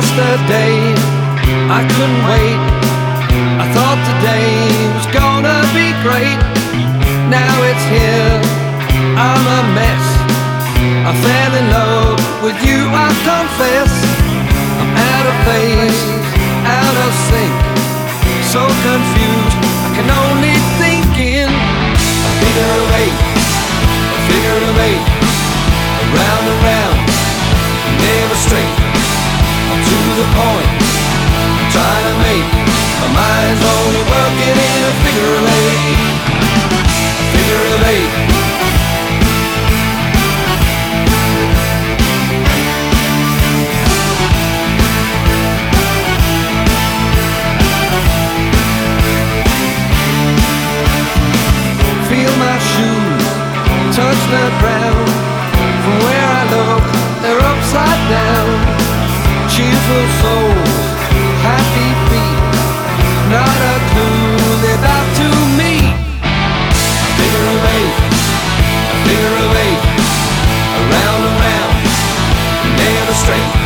Yesterday I couldn't wait. I thought today was gonna be great. Now it's here, I'm a mess. I fell in love with you, I confess. I'm out of phase, out of sync, so confused, I can only think in a figure of eight, a figure of eight, around and round, never straight. I'm to the point, I'm trying to make my mind's only working in a figure of eight, a figure of eight. Feel my shoes touch the ground. From where I look, they're upside down. Cheerful souls, happy feet, not a clue they're about to meet. A figure of eight, a figure of eight, around and round, never straight.